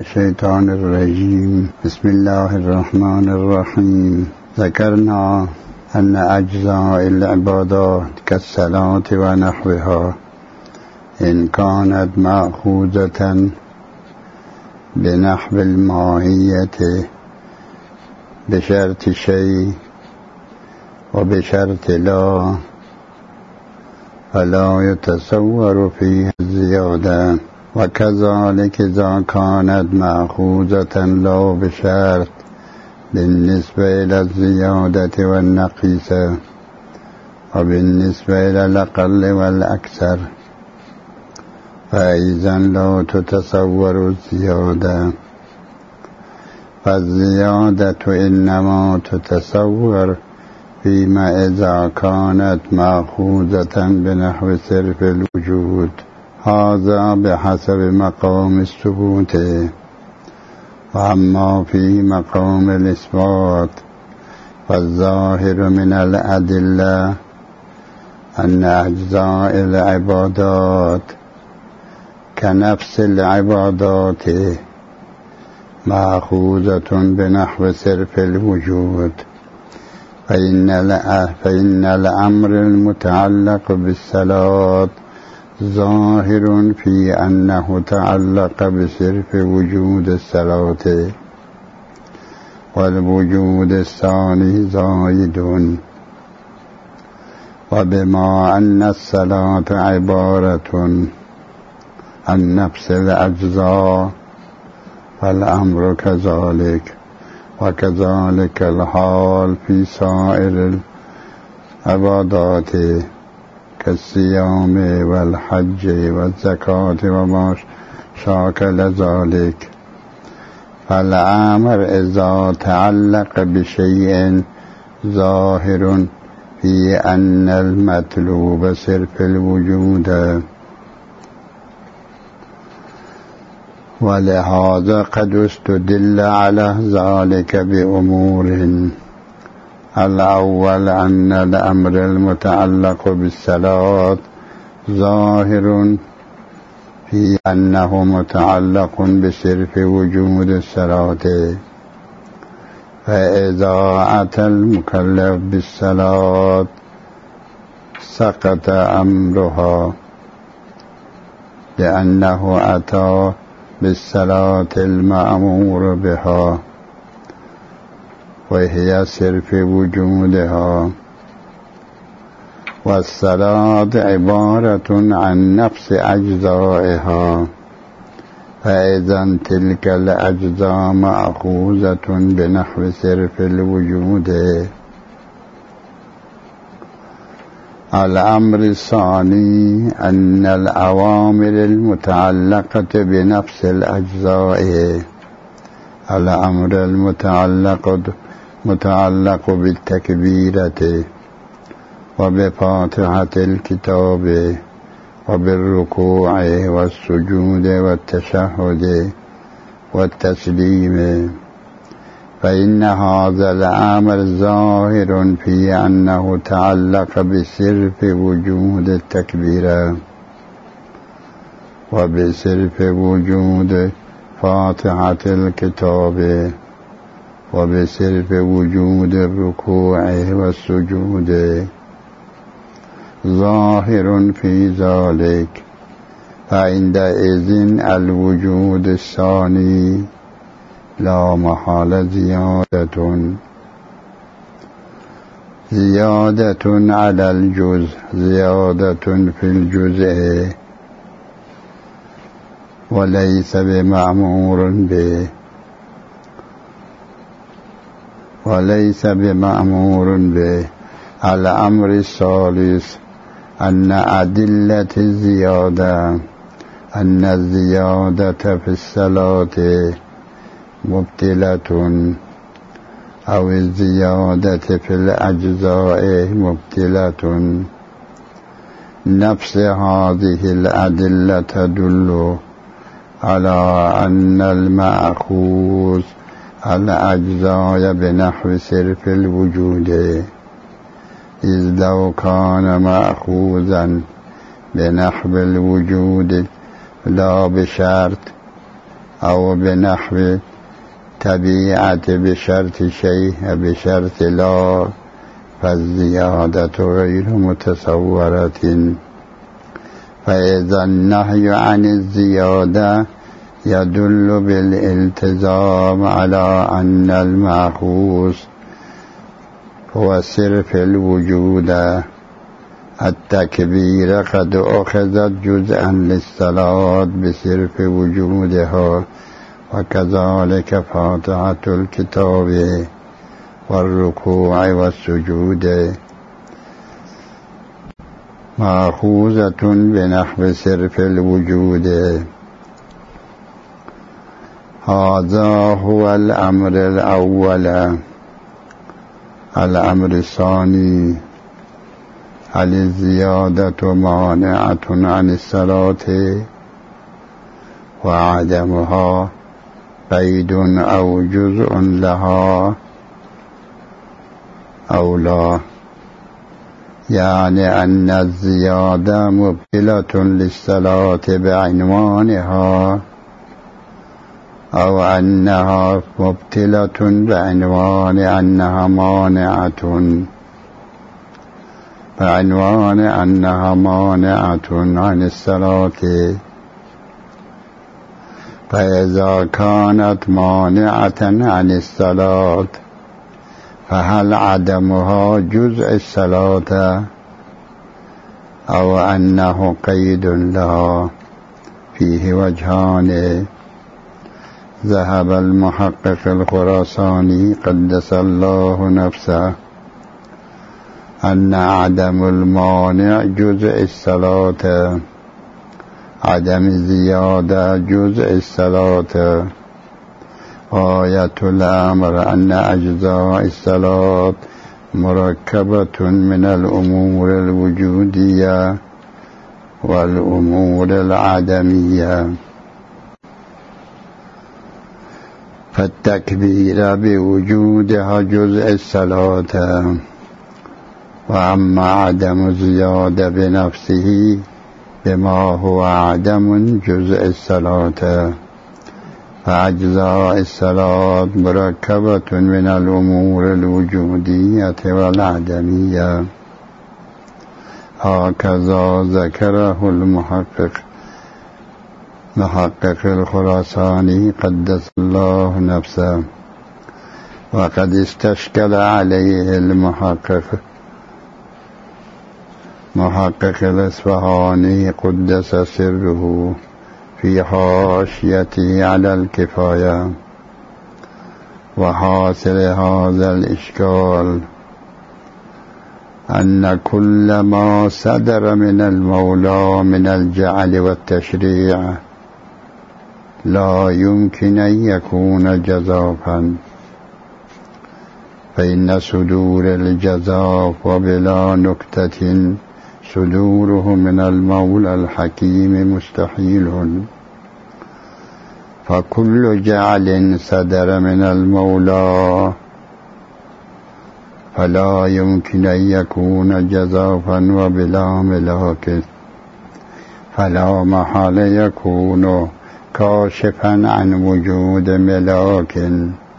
الشيطان الرجيم. بسم الله الرحمن الرحيم. ذكرنا أن أجزاء العبادات كالصلاة ونحوها إن كانت مأخوذة بنحو الماهية بشرط شيء وبشرط لا فلا يتصور فيها الزيادة، وكذلك إذا كانت مأخوذة لا بشرط بالنسبة إلى الزيادة والنقيصة وبالنسبة إلى الأقل والأكثر فإذا لا تتصور الزيادة، فالزيادة إنما تتصور فيما إذا كانت مأخوذة بنحو صرف الوجود، هذا بحسب مقام الثبوت. وأما في مقام الإثبات فالظاهر من الأدلة أن أجزاء العبادات كنفس العبادات مأخوذة بنحو صرف الوجود، فإن الأمر المتعلق بالصلاة ظاهر في أنه تعلق بصرف وجود الصلاة، والوجود الثاني زائد. وبما أن الصلاة عبارة عن نفس الأجزاء فالأمر كذلك، وكذلك الحال في سائر العبادات كالصيام والحج والزكاة وما شاكل ذلك. فالأمر إذا تعلق بشيء ظاهر في أن المطلوب صرف الوجود، ولهذا قد استدل على ذلك بأمور: الأول أن الأمر المتعلق بالصلاة ظاهر في أنه متعلق بصرف وجود الصلاة، فإذا أتى المكلف بالصلاة سقط أمرها لأنه أتى بالصلاة المأمور بها وهي صرف وجودها. والصلاة عبارة عن نفس أجزائها، فإذا تلك الأجزاء مأخوذة بنحو صرف الوجود. الأمر الثاني أن الأوامر المتعلقة بنفس الأجزاء، الأمر المتعلق بالتكبيرة وبفاتحة الكتاب وبالركوع والسجود والتشهد والتسليم، فإن هذا الأمر ظاهر في أنه تعلق بصرف وجود التكبيرة وبصرف وجود فاتحة الكتاب وبصرف وجود الركوع والسجود، ظاهر في ذلك. فعندئذ الوجود الثاني لا محال زيادة على الجزء، زيادة في الجزء، وليس بمأمور به، وليس بمأمور به. الأمر الثالث أن أدلة الزيادة أن الزيادة في الصلاة مبطلة أو الزيادة في الأجزاء مبطلة. نفس هذه الأدلة تدل على أن المأخوذ الأجزاء بنحو صرف الوجود، إذ لو كان مأخوذا بنحو الوجود لا بشرط أو بنحو تبيعة بشرط شيء بشرط لا، فالزيادة غير متصورة. فإذا النهي عن الزيادة يدل بالالتزام على أن المأخوذ هو صرف الوجود. التكبير قد أخذت جزءا للصلاة بصرف وجودها، وكذلك فاتحة الكتاب والركوع والسجود مأخوذة بنحو صرف الوجود. هذا هو الأمر الأول. الأمر الثاني: هل الزيادة مانعة عن الصلاة وعدمها قيد أو جزء لها أو لا؟ يعني أن الزيادة مبطلة للصلاة بعنوانها، أو أنها مبطلة بعنوان أنها مانعة عن الصلاة. فإذا كانت مانعة عن الصلاة فهل عدمها جزء الصلاة أو أنه قيد لها؟ فيه وجهان. ذهب المحقق الخراساني قدس الله نفسه أن عدم المانع جزء الصلاة، عدم الزيادة جزء الصلاة. غاية الأمر أن أجزاء الصلاة مركبة من الأمور الوجودية والأمور العدمية. فالتكبير بوجودها جزء الصلاة، وأما عدم الزيادة بنفسه بما هو عدم جزء الصلاة، فأجزاء الصلاة مركبة من الأمور الوجودية والعدمية. هكذا ذكره محقق الخراساني قدس الله نفسه. وقد استشكل عليه المحقق الإصفهاني قدس سره في حاشيته على الكفاية. وحاصل هذا الإشكال أن كل ما صدر من المولى من الجعل والتشريع لا يمكن أن يكون جزافا، فإن صدور الجزاف وبلا نكتة صدوره من المولى الحكيم مستحيل. فكل جعل صدر من المولى فلا يمكن أن يكون جزافا وبلا ملاك، فلا محال يكون كاشفا عن وجود ملاك،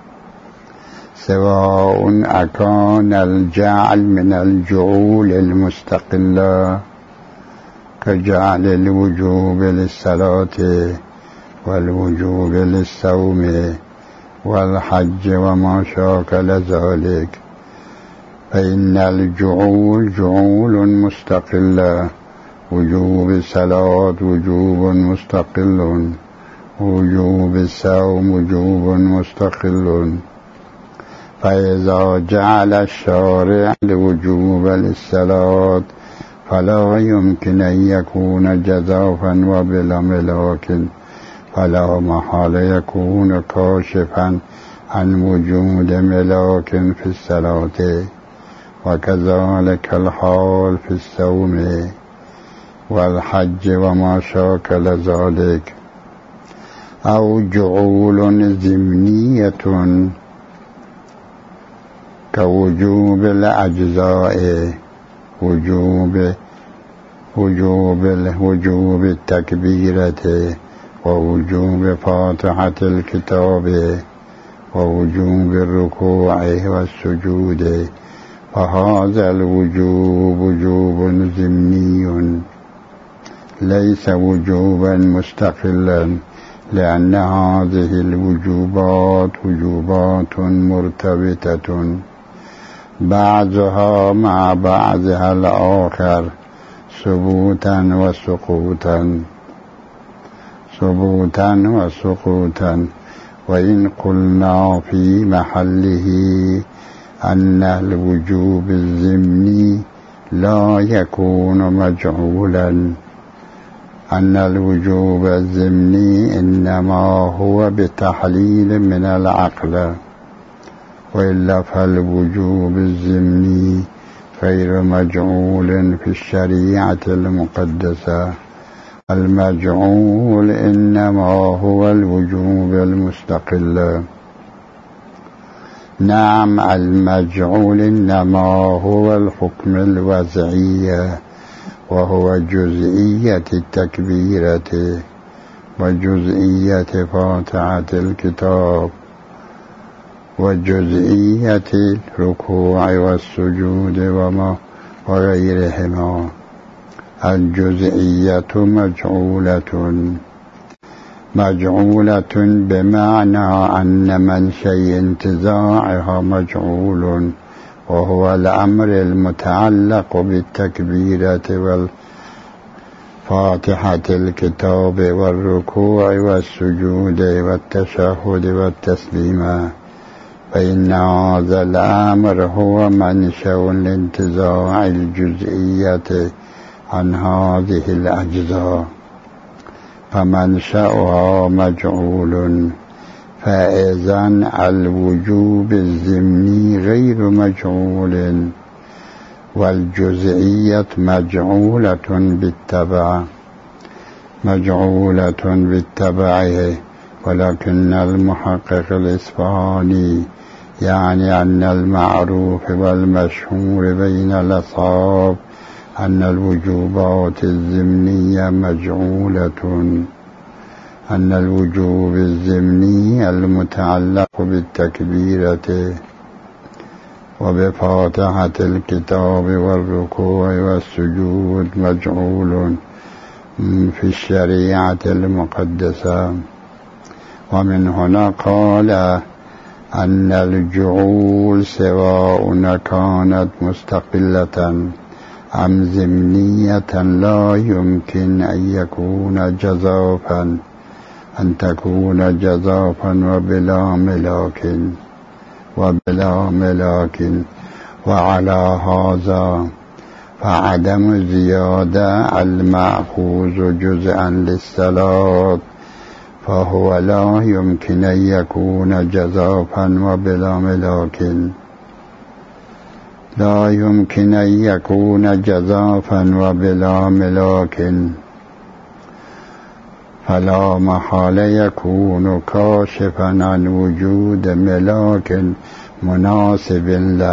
سواء أكان الجعل من الجعول المستقلة كجعل الوجوب للصلاة والوجوب للصوم والحج وما شاكل ذلك، فإن الجعول جعول مستقلة، وجوب الصلاة وجوب مستقل، وجوب الصوم وجوب مستقل. فإذا جعل الشارع الوجوب للصلاة فلا يمكن أن يكون جزافا وبلا ملاك، فلا محال يكون كاشفا عن وجود ملاك في الصلاة. وكذلك الحال في الصوم والحج وما شاكل ذلك. أو جعول ضمنية كوجوب الأجزاء، وجوب التكبيرة ووجوب فاتحة الكتاب ووجوب الركوع والسجود، فهذا الوجوب وجوب ضمني ليس وجوبا مستقلا، لأن هذه الوجوبات وجوبات مرتبطة بعضها مع بعضها الآخر ثبوتا وسقوطا. وإن قلنا في محله أن الوجوب الضمني لا يكون مجعولا، أن الوجوب الضمني إنما هو بتحليل من العقل، وإلا فالوجوب الضمني غير مجعول في الشريعة المقدسة. المجعول إنما هو الوجوب المستقل. نعم، المجعول إنما هو الحكم الوضعي، وهو جزئية التكبيرة وجزئية فاتحة الكتاب وجزئية الركوع والسجود وغيرهما. الجزئية مجعولة بمعنى أن منشأ انتزاعها مجعول، وهو الأمر المتعلق بالتكبيرة والفاتحة الكتاب والركوع والسجود والتشهد والتسليم، فإن هذا الأمر هو منشأ الانتزاع الجزئية عن هذه الأجزاء، فمنشأها مجعول. فإذا الوجوب الضمني غير مجعول، والجزئية مجعولة بالتبع، ولكن المحقق الإصفهاني يعني أن المعروف والمشهور بين الأصحاب أن الوجوبات الضمنية مجعولة، أن الوجوب الضمني المتعلق بالتكبيرة وبفاتحة الكتاب والركوع والسجود مجعول في الشريعة المقدسة. ومن هنا قال أن الجعول سواء كانت مستقلة أم ضمنية لا يمكن أن تكون جزافا وبلا ملاك. وعلى هذا فعدم زيادة المأخوذ جزءا للصلاة فهو لا يمكن أن يكون جزافا وبلا ملاك، لا يمكن أن يكون جزافا وبلا ملاك، فلا محال يكون كاشفا عن وجود ملاك مناسب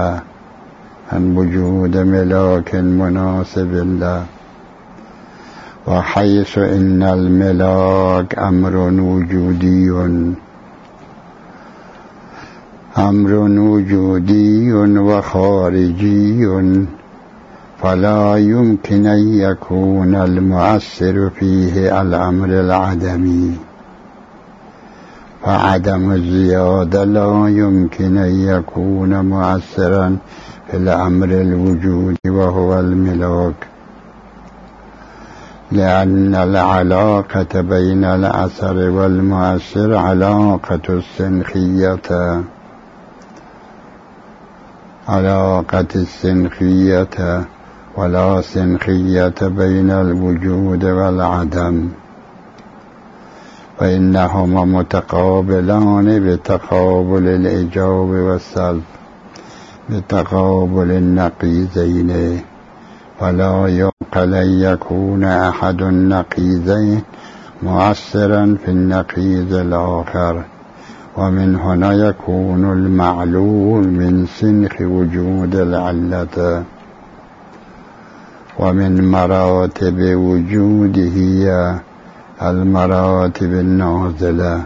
له، وحيث إن الملاك أمر وجودي وخارجي، فلا يمكن أن يكون المؤثر فيه الأمر العدمي، فعدم الزيادة لا يمكن أن يكون مؤثرا في الأمر الوجودي وهو الملاك، لأن العلاقة بين الأثر والمؤثر علاقة السنخية ولا سنخية بين الوجود والعدم، فإنهما متقابلان بتقابل الإيجاب والسلب، بتقابل النقيضين، فلا يعقل أن يكون أحد النقيضين مؤثرا في النقيض الآخر. ومن هنا يكون المعلول من سنخ وجود العلة، ومن مراتب وجوده المراتب النازلة،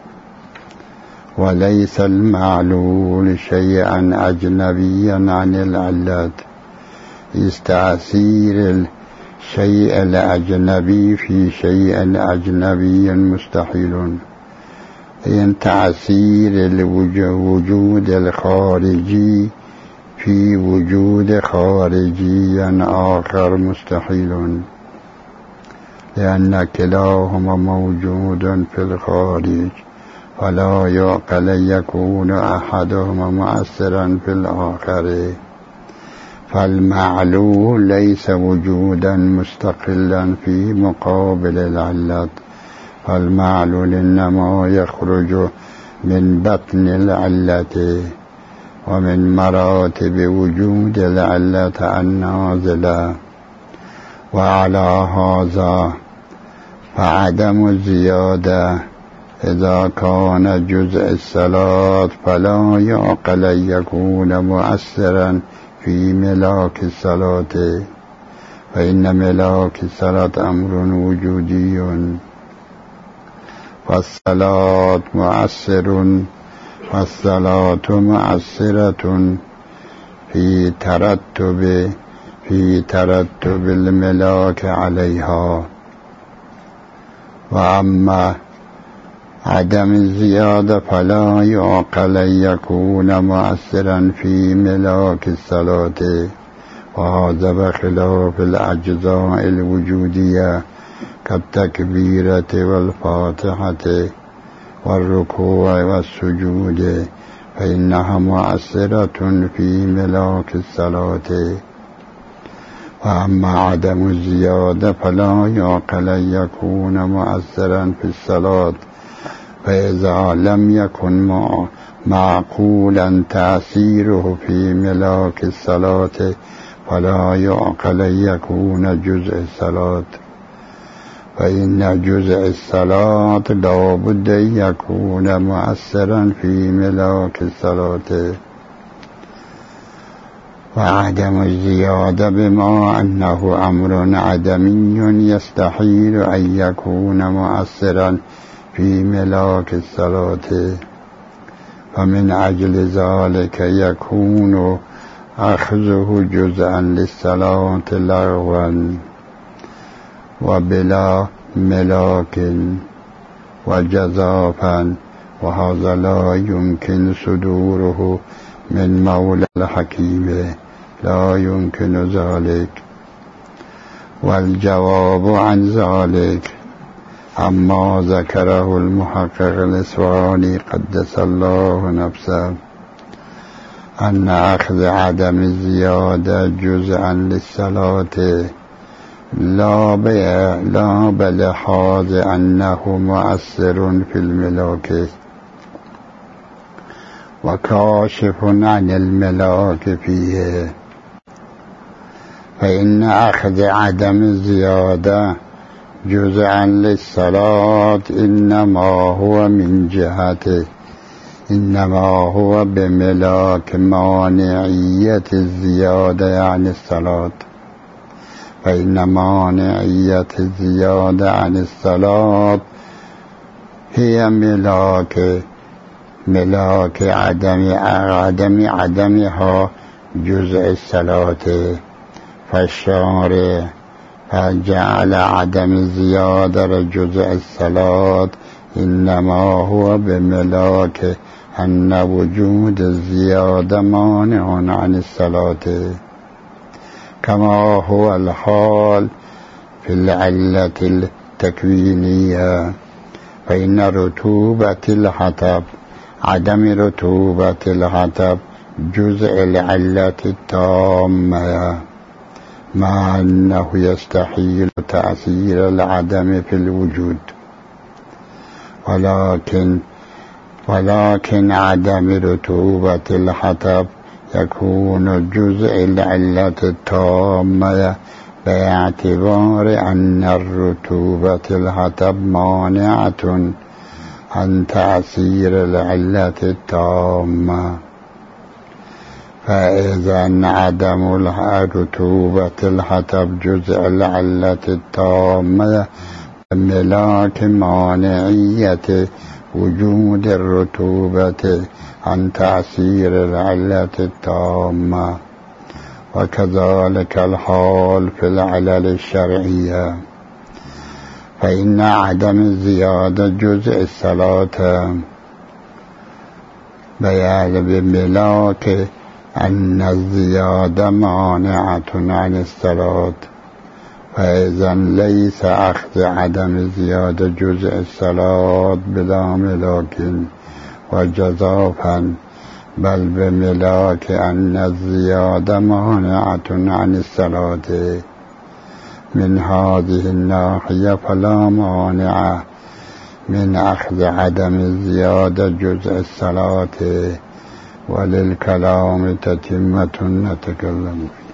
وليس المعلول شيئا أجنبيا عن العلة، إذ تأثير الشيء الأجنبي في شيء أجنبي مستحيل، إن تأثير الوجود الخارجي في وجود خارجي آخر مستحيل، لأن كلاهما موجود في الخارج، فلا يعقل يكون أحدهما مؤثرا في الآخر. فالمعلول ليس وجودا مستقلا في مقابل العلة، فالمعلول إنما يخرج من بطن العلة ومن مراتب وجود العلة النازلة. وعلى هذا فعدم الزيادة إذا كان جزء الصلاة فلا يعقل يكون مؤثرا في ملاك الصلاة، فإن ملاك الصلاة أمر وجودي، فالصلاة مؤثرة في ترتب الملاك عليها. وأما عدم الزيادة فلا يعقل يكون مؤثرا في ملاك الصلاة، وهذا بخلاف الأجزاء الوجودية كالتكبيرة والفاتحة والركوع والسجود، فإنها مؤثرة في ملاك الصلاة. وأما عدم الزيادة فلا يعقل يكون مؤثرا في الصلاة، فإذا لم يكن معقولا تأثيره في ملاك الصلاة فلا يعقل يكون جزء الصلاة، فإن جزء الصلاة لا بد أن يكون مؤثرا في ملاك الصلاة. وعدم الزيادة بما أنه أمر عدمي يستحيل أن يكون مؤثرا في ملاك الصلاة، فمن أجل ذلك يكون أخذه جزءا للصلاة لغوا وبلا ملاك وجزافا، وهذا لا يمكن صدوره من مولى الحكيم، لا يمكن ذلك. والجواب عن ذلك أما ذكره المحقق الإصفهاني قدس الله نفسه، أن أخذ عدم الزيادة جزءا للصلاة لا بلحاظ أنه مؤثر في الملاك وكاشف عن الملاك فيه، فإن أخذ عدم الزيادة جزءا للصلاة إنما هو بملاك مانعية الزيادة عن الصلاة، فإن مانعية الزيادة عن الصلاة هي ملاك عدمها جزء الصلاة. فالشارع فجعل عدم الزيادة جزء الصلاة إنما هو بملاك أن وجود الزيادة مانع عن الصلاة، كما هو الحال في العلة التكوينية، فإن عدم رطوبة الحطب جزء العلة التامة، مع أنه يستحيل تأثير العدم في الوجود، ولكن عدم رطوبة الحطب يكون جزء العلة التامة باعتبار أن الرطوبة الحطب مانعة عن تأثير العلة التامة. فإذا عدم رطوبة الحطب جزء العلة التامة ملاك مانعية وجود الرطوبة عن تأثير العلة التامة. وكذلك الحال في العلل الشرعية، فإن عدم زيادة جزء الصلاة بيان بملاك أن الزيادة مانعة عن الصلاة، فإذا ليس أخذ عدم زيادة جزء الصلاة بلا ملاك وجزافا، بل بملاك أن الزيادة مانعة عن الصلاة. من هذه الناحية فلا مانع من أخذ عدم زيادة جزء الصلاة، وللكلام تتمة نتكلم فيه.